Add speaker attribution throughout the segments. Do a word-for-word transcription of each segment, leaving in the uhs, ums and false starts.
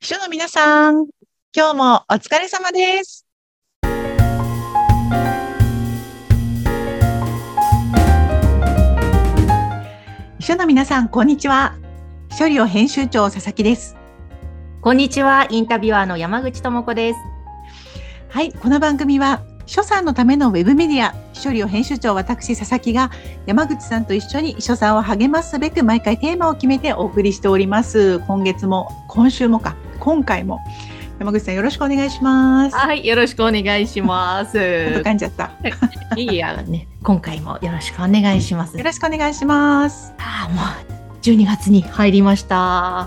Speaker 1: 秘書の皆さん、今日もお疲れ様です。秘書の皆さん、こんにちは。秘書寮編集長佐々木です。
Speaker 2: こんにちは。インタビュアーの山口智子です。
Speaker 1: はい、この番組は秘書さんのためのウェブメディア、秘書寮編集長私佐々木が山口さんと一緒に秘書さんを励ますべく毎回テーマを決めてお送りしております。今月も今週もか今回も山口さんよろしくお願いします。
Speaker 2: はい、よろしくお願いします。
Speaker 1: 噛んじゃった。
Speaker 2: いいやね、今回もよろしくお願いします。
Speaker 1: よろしくお願いします。
Speaker 2: ああ、もうじゅうにがつに入りました。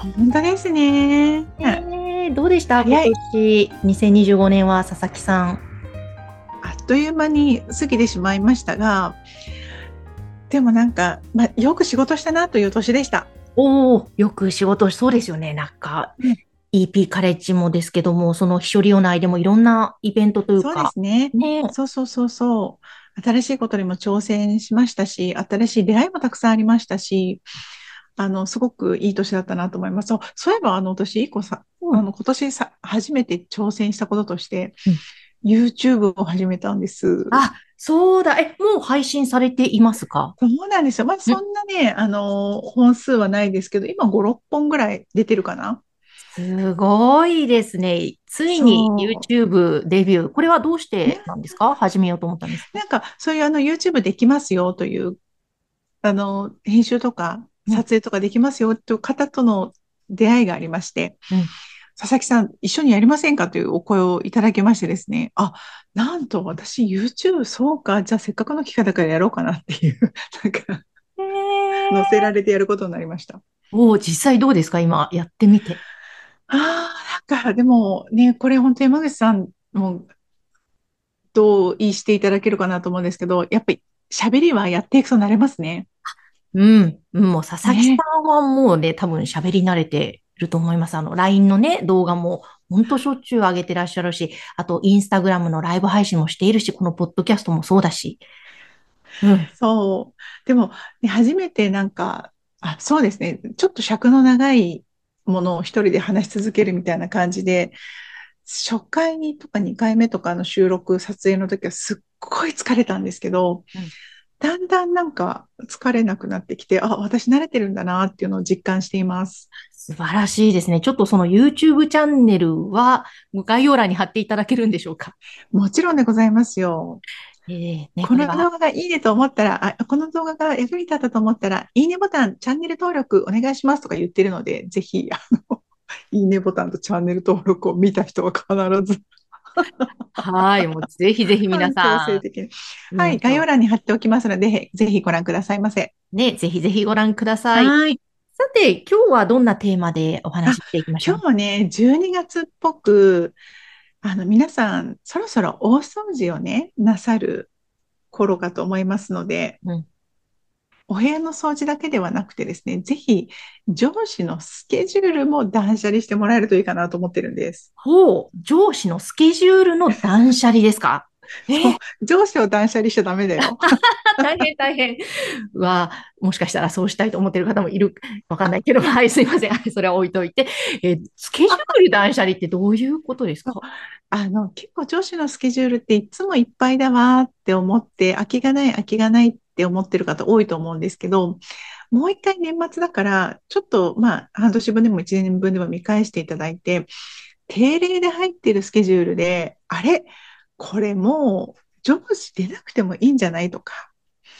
Speaker 1: 本当ですね。
Speaker 2: えー、どうでした今年にせんにじゅうごねんは佐々木さん。
Speaker 1: あっという間に過ぎてしまいましたが、でもなんか、まあ、よく仕事したなという年でした。
Speaker 2: おお、よく仕事そうですよね。なんか、うん、イーピー カレッジもですけども、その秘書寮内でもいろんなイベントというか。
Speaker 1: そうですね。ね、そうそうそうそう。新しいことにも挑戦しましたし、新しい出会いもたくさんありましたし、あの、すごくいい年だったなと思います。そう、そういえば、あの、私、一個さ、うん、あの、今年さ、初めて挑戦したこととして、うん、YouTube を始めたんです。
Speaker 2: あ、そうだ。え、もう配信されていますか？
Speaker 1: そうなんですよ。まあ、そんなね、あの、本数はないですけど、今ご、ろっぽんぐらい出てるかな。
Speaker 2: すごいですね。ついに YouTube デビュー。これはどうしてなんですか？始めようと思ったんですか？
Speaker 1: なんか、そういうあの YouTube できますよという、あの、編集とか撮影とかできますよという方との出会いがありまして、うん、佐々木さん、一緒にやりませんかというお声をいただきましてですね、あ、なんと私 YouTube そうか、じゃあせっかくの機会だからやろうかなっていう、なんか、載せられてやることになりました。
Speaker 2: おお、実際どうですか今やってみて。
Speaker 1: ああ、なんかでもね、これ本当山口さんも同意していただけるかなと思うんですけど、やっぱり喋りはやっていくと慣れますね。
Speaker 2: うん、もう佐々木さんはもうね、多分喋り慣れてると思います。あの、ライン のね、動画も本当しょっちゅう上げてらっしゃるし、あと、インスタグラムのライブ配信もしているし、このポッドキャストもそうだし。
Speaker 1: うん、そう。でも、ね、初めてなんか、あ、そうですね。ちょっと尺の長いものを一人で話し続けるみたいな感じで、初回にとかにかいめとかの収録、撮影の時はすっごい疲れたんですけど、うん、だんだんなんか疲れなくなってきて、あ、私慣れてるんだなっていうのを実感しています。
Speaker 2: 素晴らしいですね。ちょっとその YouTube チャンネルは概要欄に貼っていただけるんでしょうか？
Speaker 1: もちろんでございますよ。
Speaker 2: えーね、
Speaker 1: この動画がいいねと思ったら、あ、この動画が役に立ったと思ったら、いいねボタン、チャンネル登録お願いしますとか言ってるので、ぜひ、あの、いいねボタンとチャンネル登録を見た人は必ず。
Speaker 2: はい、もうぜひぜひ皆さん。
Speaker 1: 強制的に。はい、概要欄に貼っておきますので、ぜひご覧くださいませ。
Speaker 2: ね、ぜひぜひご覧ください。
Speaker 1: はい。
Speaker 2: さて、今日はどんなテーマでお話ししていきましょう？
Speaker 1: 今日はね、じゅうにがつっぽく、あの、皆さん、そろそろ大掃除をね、なさる頃かと思いますので、うん、お部屋の掃除だけではなくてですね、ぜひ上司のスケジュールも断捨離してもらえるといいかなと思ってるんです。
Speaker 2: ほう、上司のスケジュールの断捨離ですか？
Speaker 1: そう、上司を断捨離しちゃダメだよ。
Speaker 2: 大変大変。は、もしかしたらそうしたいと思っている方もいるわかんないけど、はい、すいません。それは置いといて。えー、スケジュール断捨離ってどういうことですか？
Speaker 1: あの、結構上司のスケジュールっていつもいっぱいだわって思って、空きがない、空きがないって思ってる方多いと思うんですけど、もう一回年末だから、ちょっと、まあ、半年分でも一年分でも見返していただいて、定例で入っているスケジュールで、あれ、これもう上司出なくてもいいんじゃないとか、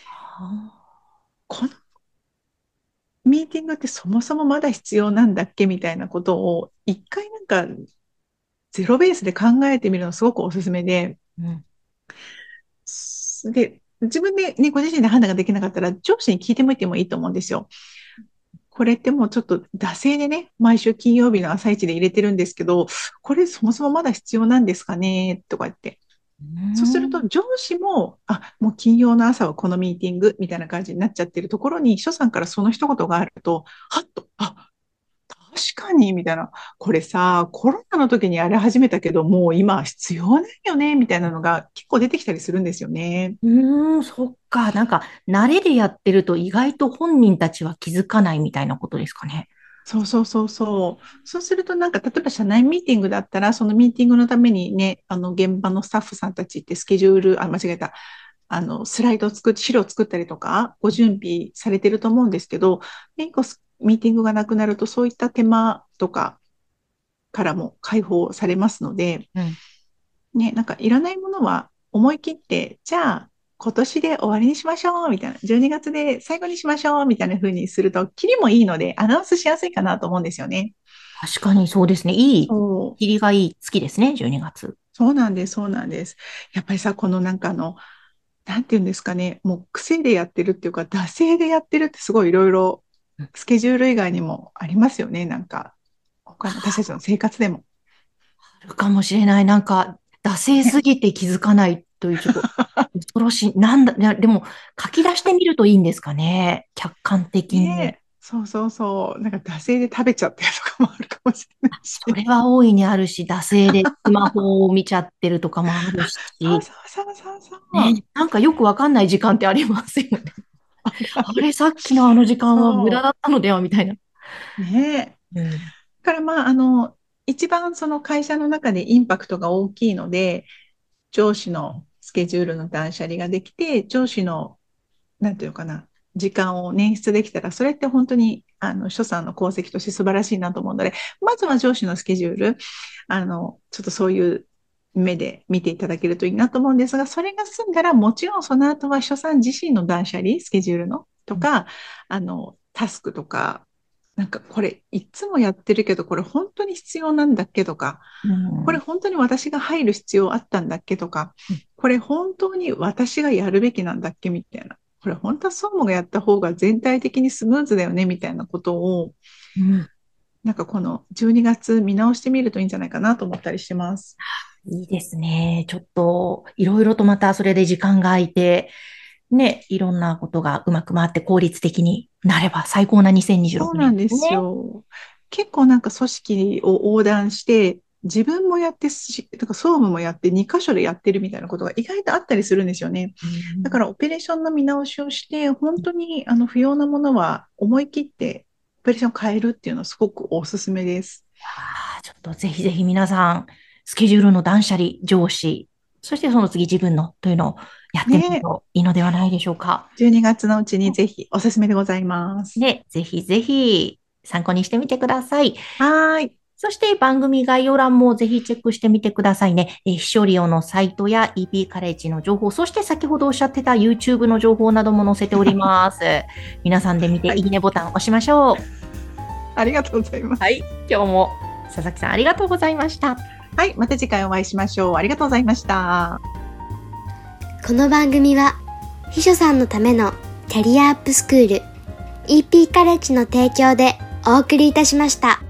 Speaker 1: このミーティングってそもそもまだ必要なんだっけみたいなことを、一回なんかゼロベースで考えてみるのすごくおすすめで、うん、で、自分でね、ご自身で判断ができなかったら、上司に聞いてみてもいいと思うんですよ。これってもうちょっと惰性でね、毎週金曜日の朝一で入れてるんですけど、これそもそもまだ必要なんですかねとか言って。そうすると上司も、あ、もう金曜の朝はこのミーティングみたいな感じになっちゃってるところに、秘書さんからその一言があると、はっと、あ、確かに、みたいな。これさ、コロナの時にやり始めたけど、もう今必要ないよね、みたいなのが結構出てきたりするんですよね。
Speaker 2: うーん、そっか。なんか、慣れでやってると意外と本人たちは気づかないみたいなことですかね。
Speaker 1: そうそうそうそう。そうするとなんか、例えば社内ミーティングだったら、そのミーティングのためにね、あの、現場のスタッフさんたちってスケジュール、あ、間違えた。あの、スライドを作って、資料を作ったりとか、ご準備されてると思うんですけど、一個ミーティングがなくなると、そういった手間とかからも解放されますので、
Speaker 2: うん。
Speaker 1: ね、なんかいらないものは思い切って、じゃあ、今年で終わりにしましょう、みたいな。じゅうにがつで最後にしましょう、みたいな風にすると、キリもいいので、アナウンスしやすいかなと思うんですよね。
Speaker 2: 確かにそうですね。いい、
Speaker 1: そう、
Speaker 2: 霧がいい月ですね、じゅうにがつ。
Speaker 1: そうなんです、そうなんです。やっぱりさ、このなんかあの、なんていうんですかね、もう癖でやってるっていうか、惰性でやってるってすごいいろいろ、
Speaker 2: うん
Speaker 1: スケジュール以外にもありますよね、なんか。他の私たちの生活でも。
Speaker 2: あるかもしれない。なんか、惰性す
Speaker 1: ね。
Speaker 2: ぎて気づかないという、ちょっと恐ろしい。なんだ、いや、でも、書き出してみるといいんですかね。客観的に。
Speaker 1: ねえ、そうそうそう。なんか惰性で食べちゃってるとかもあるかもしれないし。
Speaker 2: それは大いにあるし、惰性でスマホを見ちゃってるとかもある
Speaker 1: そう
Speaker 2: し、
Speaker 1: そうそうそうそう。
Speaker 2: ね、なんかよくわかんない時間ってありますよね。
Speaker 1: あるある。
Speaker 2: あれ、さっきのあの時間は無駄だ
Speaker 1: そ
Speaker 2: ったのではみたいな。
Speaker 1: う。ねえ。
Speaker 2: うん。
Speaker 1: だからまあ、あの、一番その会社の中でインパクトが大きいので、上司のスケジュールの断捨離ができて、上司のなんていうのかな、時間を捻出できたら、それって本当に、あの、所さんの功績として素晴らしいなと思うので、まずは上司のスケジュール、あの、ちょっとそういう目で見ていただけるといいなと思うんですが、それが済んだら、もちろんその後は所さん自身の断捨離、スケジュールのとか、あの、タスクとか、なんかこれいつもやってるけど、これ本当に必要なんだっけとか、
Speaker 2: うん。
Speaker 1: これ本当に私が入る必要あったんだっけとか、これ本当に私がやるべきなんだっけみたいな。これ本当は総務がやった方が全体的にスムーズだよねみたいなことを、
Speaker 2: うん。
Speaker 1: なんかこのじゅうにがつ見直してみるといいんじゃないかなと思ったりしてます。
Speaker 2: いいですね。ちょっと、いろいろとまたそれで時間が空いて、ね、いろんなことがうまく回って効率的になれば最高な2026
Speaker 1: そうなんです
Speaker 2: 年ですね。
Speaker 1: よ。結構なんか組織を横断して、自分もやってし、なんか総務もやってに箇所でやってるみたいなことが意外とあったりするんですよね。
Speaker 2: うん。
Speaker 1: だからオペレーションの見直しをして、本当にあの不要なものは思い切ってオペレーションを変えるっていうのはすごくおすすめです。
Speaker 2: あーちょっとぜひぜひ皆さん、スケジュールの断捨離、上司、そしてその次自分のというのをやってみる
Speaker 1: ね、
Speaker 2: といいのではないでしょうか。
Speaker 1: じゅうにがつのうちにぜひおすすめでございます。
Speaker 2: ね、ぜひぜひ参考にしてみてください。
Speaker 1: はーい。
Speaker 2: そして番組概要欄もぜひチェックしてみてくださいね。えー、秘書利用のサイトや イーピー カレッジの情報、そして先ほどおっしゃってた YouTube の情報なども載せております。皆さんで見て
Speaker 1: はい。
Speaker 2: いいねボタンを押しましょう。
Speaker 1: ありがとうございます。
Speaker 2: はい。今日も佐々木さんありがとうございました。
Speaker 1: はい。また次回お会いしましょう。ありがとうございました。
Speaker 3: この番組は秘書さんのためのキャリアアップスクール イーピー カレッジの提供でお送りいたしました。